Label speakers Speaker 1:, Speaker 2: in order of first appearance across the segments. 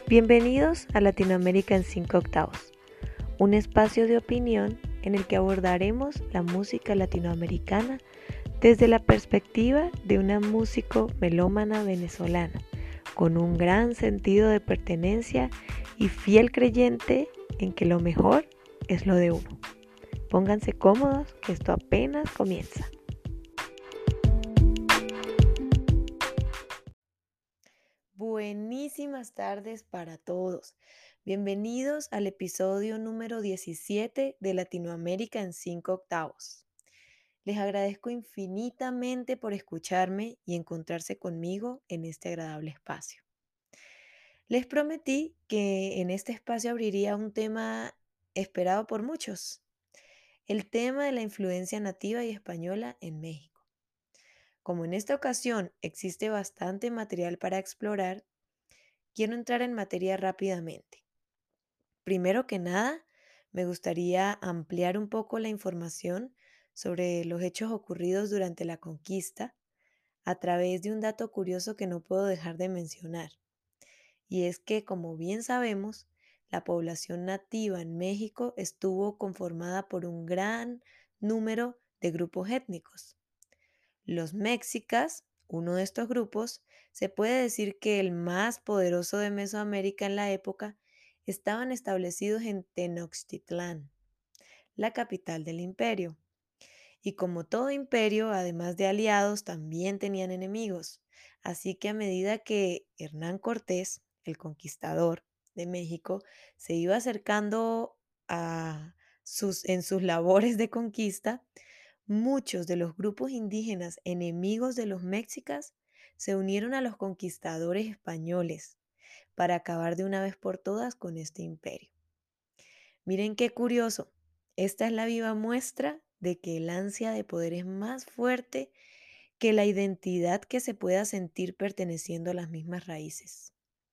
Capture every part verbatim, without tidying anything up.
Speaker 1: Bienvenidos a Latinoamérica en cinco octavos, un espacio de opinión en el que abordaremos la música latinoamericana desde la perspectiva de una músico melómana venezolana, con un gran sentido de pertenencia y fiel creyente en que lo mejor es lo de uno. Pónganse cómodos, que esto apenas comienza. Buenísimas tardes para todos. Bienvenidos al episodio número diecisiete de Latinoamérica en cinco octavos. Les agradezco infinitamente por escucharme y encontrarse conmigo en este agradable espacio. Les prometí que en este espacio abriría un tema esperado por muchos, el tema de la influencia nativa y española en México. Como en esta ocasión existe bastante material para explorar, quiero entrar en materia rápidamente. Primero que nada, me gustaría ampliar un poco la información sobre los hechos ocurridos durante la conquista a través de un dato curioso que no puedo dejar de mencionar. Y es que, como bien sabemos, la población nativa en México estuvo conformada por un gran número de grupos étnicos. Los mexicas, uno de estos grupos, se puede decir que el más poderoso de Mesoamérica en la época, estaban establecidos en Tenochtitlán, la capital del imperio. Y como todo imperio, además de aliados, también tenían enemigos. Así que a medida que Hernán Cortés, el conquistador de México, se iba acercando a sus, en sus labores de conquista, muchos de los grupos indígenas enemigos de los mexicas se unieron a los conquistadores españoles para acabar de una vez por todas con este imperio. Miren qué curioso, esta es la viva muestra de que el ansia de poder es más fuerte que la identidad que se pueda sentir perteneciendo a las mismas raíces.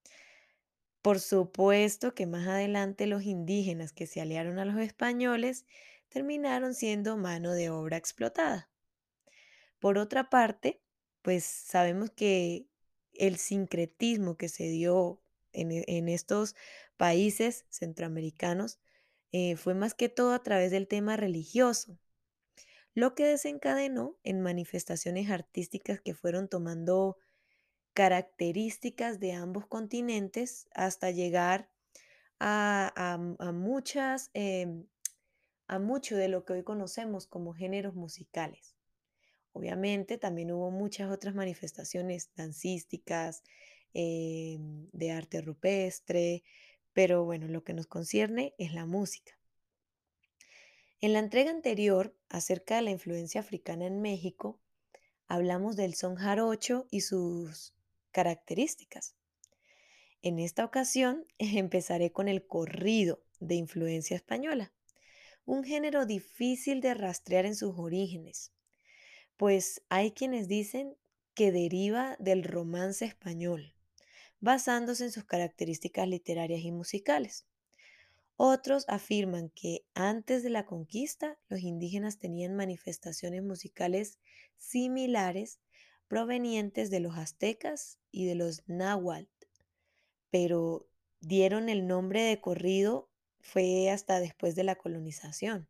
Speaker 1: Por supuesto que más adelante los indígenas que se aliaron a los españoles terminaron siendo mano de obra explotada. Por otra parte, pues sabemos que el sincretismo que se dio en, e- en estos países centroamericanos eh, fue más que todo a través del tema religioso, lo que desencadenó en manifestaciones artísticas que fueron tomando características de ambos continentes hasta llegar a, a- a muchas, em, a mucho de lo que hoy conocemos como géneros musicales. Obviamente también hubo muchas otras manifestaciones dancísticas, em, de arte rupestre, pero bueno, lo que nos concierne es la música. En la entrega anterior, acerca de la influencia africana en México, hablamos del son jarocho y sus características. En esta ocasión empezaré con el corrido de influencia española, un género difícil de rastrear en sus orígenes, pues hay quienes dicen que deriva del romance español, basándose en sus características literarias y musicales. Otros afirman que antes de la conquista los indígenas tenían manifestaciones musicales similares provenientes de los aztecas y de los náhuatl, pero dieron el nombre de corrido fue hasta después de la colonización.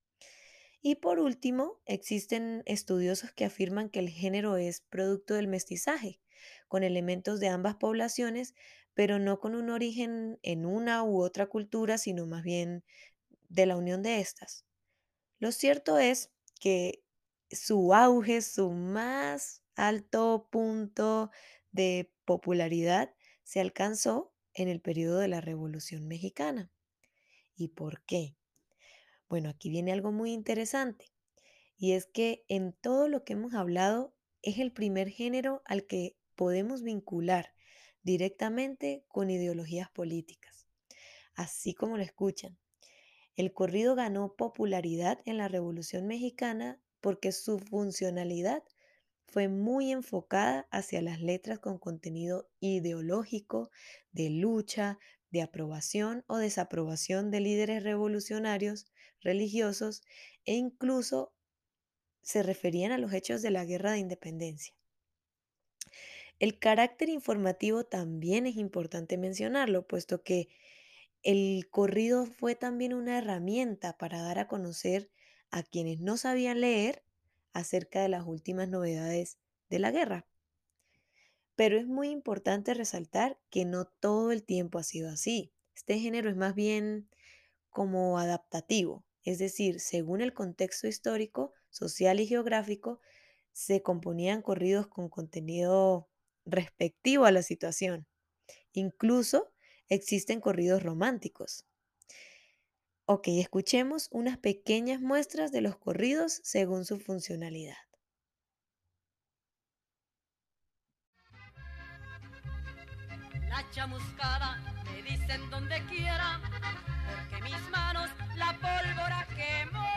Speaker 1: Y por último, existen estudiosos que afirman que el género es producto del mestizaje, con elementos de ambas poblaciones, pero no con un origen en una u otra cultura, sino más bien de la unión de estas. Lo cierto es que su auge, su más alto punto de popularidad se alcanzó en el periodo de la Revolución Mexicana. ¿Y por qué? Bueno, aquí viene algo muy interesante. Y es que en todo lo que hemos hablado es el primer género al que podemos vincular directamente con ideologías políticas. Así como lo escuchan, el corrido ganó popularidad en la Revolución Mexicana porque su funcionalidad fue muy enfocada hacia las letras con contenido ideológico, de lucha, de aprobación o desaprobación de líderes revolucionarios, religiosos e incluso se referían a los hechos de la Guerra de Independencia. El carácter informativo también es importante mencionarlo, puesto que el corrido fue también una herramienta para dar a conocer a quienes no sabían leer acerca de las últimas novedades de la guerra. Pero es muy importante resaltar que no todo el tiempo ha sido así. Este género es más bien como adaptativo, es decir, según el contexto histórico, social y geográfico, se componían corridos con contenido respectivo a la situación. Incluso existen corridos románticos. Ok, escuchemos unas pequeñas muestras de los corridos según su funcionalidad.
Speaker 2: La chamuscada me dicen donde quiera, porque mis manos la pólvora quemó.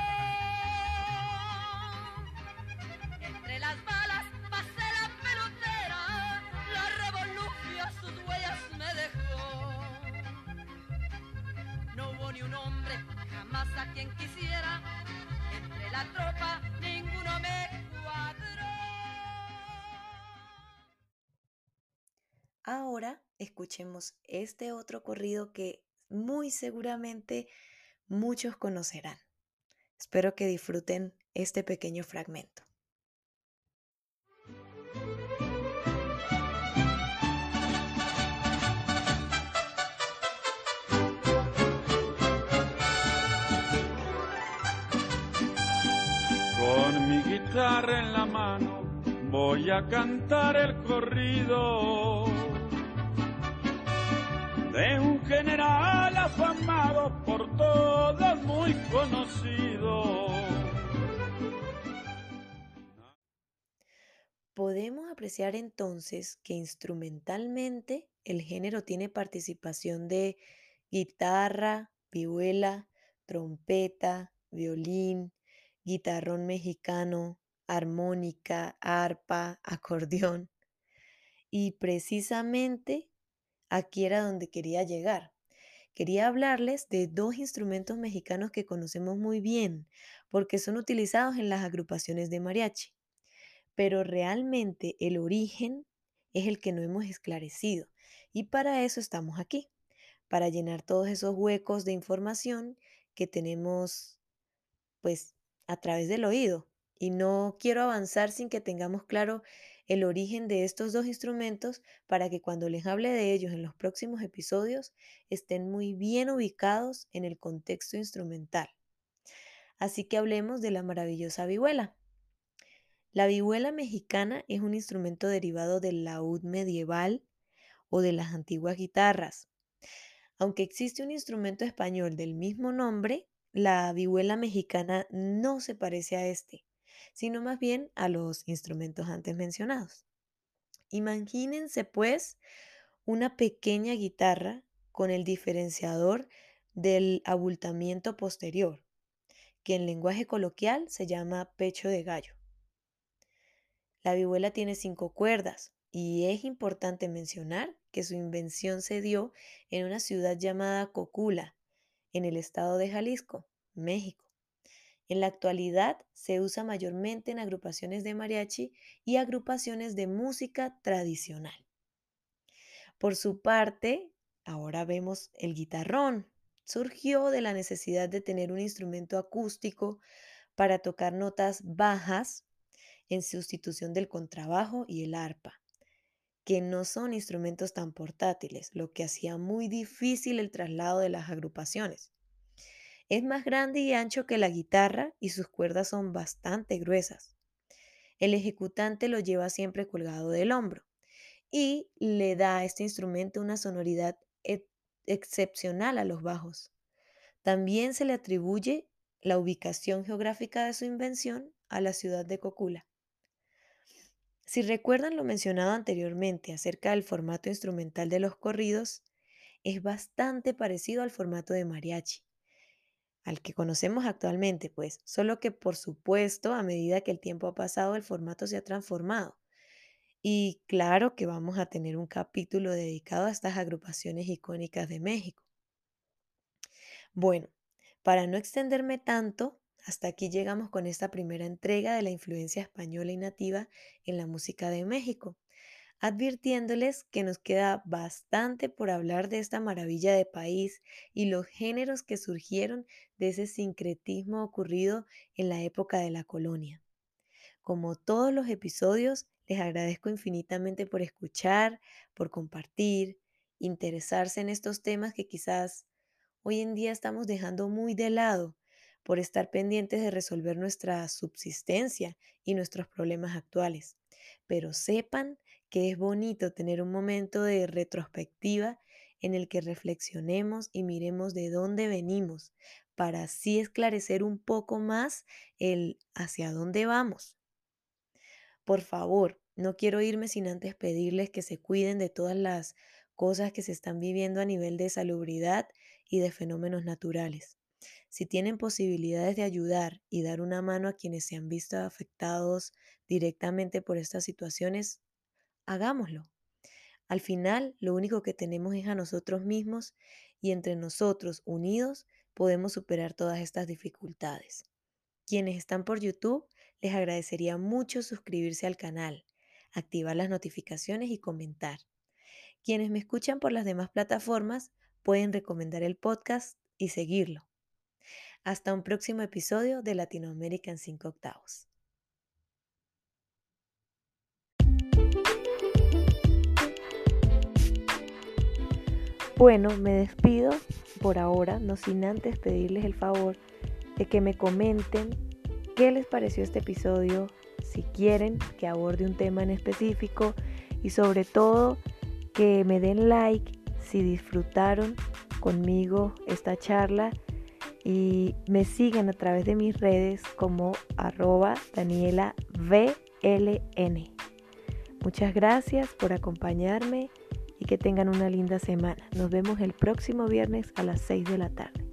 Speaker 2: Entre las balas pasé la pelotera, la revolufia sus huellas me dejó. No hubo ni un hombre jamás a quien quisiera, entre la tropa ninguno me cuadró.
Speaker 1: Ahora escuchemos este otro corrido que muy seguramente muchos conocerán. Espero que disfruten este pequeño fragmento.
Speaker 3: Con mi guitarra en la mano voy a cantar el corrido de un general afamado por todos muy conocido.
Speaker 1: Podemos apreciar entonces que instrumentalmente el género tiene participación de guitarra, vihuela, trompeta, violín, guitarrón mexicano, armónica, arpa, acordeón. Y precisamente aquí era donde quería llegar. Quería hablarles de dos instrumentos mexicanos que conocemos muy bien, porque son utilizados en las agrupaciones de mariachi, pero realmente el origen es el que no hemos esclarecido. Y para eso estamos aquí, para llenar todos esos huecos de información que tenemos pues a través del oído. Y no quiero avanzar sin que tengamos claro el origen de estos dos instrumentos para que cuando les hable de ellos en los próximos episodios estén muy bien ubicados en el contexto instrumental. Así que hablemos de la maravillosa vihuela. La vihuela mexicana es un instrumento derivado del laúd medieval o de las antiguas guitarras. Aunque existe un instrumento español del mismo nombre, la vihuela mexicana no se parece a este, sino más bien a los instrumentos antes mencionados. Imagínense pues una pequeña guitarra con el diferenciador del abultamiento posterior, que en lenguaje coloquial se llama pecho de gallo. La vihuela tiene cinco cuerdas y es importante mencionar que su invención se dio en una ciudad llamada Cocula, en el estado de Jalisco, México. En la actualidad se usa mayormente en agrupaciones de mariachi y agrupaciones de música tradicional. Por su parte, ahora vemos el guitarrón. Surgió de la necesidad de tener un instrumento acústico para tocar notas bajas en sustitución del contrabajo y el arpa, que no son instrumentos tan portátiles, lo que hacía muy difícil el traslado de las agrupaciones. Es más grande y ancho que la guitarra y sus cuerdas son bastante gruesas. El ejecutante lo lleva siempre colgado del hombro y le da a este instrumento una sonoridad e- excepcional a los bajos. También se le atribuye la ubicación geográfica de su invención a la ciudad de Cocula. Si recuerdan lo mencionado anteriormente acerca del formato instrumental de los corridos, es bastante parecido al formato de mariachi, al que conocemos actualmente, pues, solo que por supuesto, a medida que el tiempo ha pasado, el formato se ha transformado. Y claro que vamos a tener un capítulo dedicado a estas agrupaciones icónicas de México. Bueno, para no extenderme tanto, hasta aquí llegamos con esta primera entrega de la influencia española y nativa en la música de México. advirtiéndoles que nos queda bastante por hablar de esta maravilla de país y los géneros que surgieron de ese sincretismo ocurrido en la época de la colonia. Como todos los episodios, les agradezco infinitamente por escuchar, por compartir, interesarse en estos temas que quizás hoy en día estamos dejando muy de lado, por estar pendientes de resolver nuestra subsistencia y nuestros problemas actuales. Pero sepan que es bonito tener un momento de retrospectiva en el que reflexionemos y miremos de dónde venimos, para así esclarecer un poco más el hacia dónde vamos. Por favor, no quiero irme sin antes pedirles que se cuiden de todas las cosas que se están viviendo a nivel de salubridad y de fenómenos naturales. Si tienen posibilidades de ayudar y dar una mano a quienes se han visto afectados directamente por estas situaciones, hagámoslo. Al final, lo único que tenemos es a nosotros mismos y entre nosotros, unidos, podemos superar todas estas dificultades. Quienes están por YouTube, les agradecería mucho suscribirse al canal, activar las notificaciones y comentar. Quienes me escuchan por las demás plataformas, pueden recomendar el podcast y seguirlo. Hasta un próximo episodio de Latinoamérica en cinco octavos. Bueno, me despido por ahora, no sin antes pedirles el favor de que me comenten qué les pareció este episodio, si quieren que aborde un tema en específico y sobre todo que me den like si disfrutaron conmigo esta charla y me sigan a través de mis redes como arroba Daniela V L N. Muchas gracias por acompañarme y que tengan una linda semana. Nos vemos el próximo viernes a las seis de la tarde.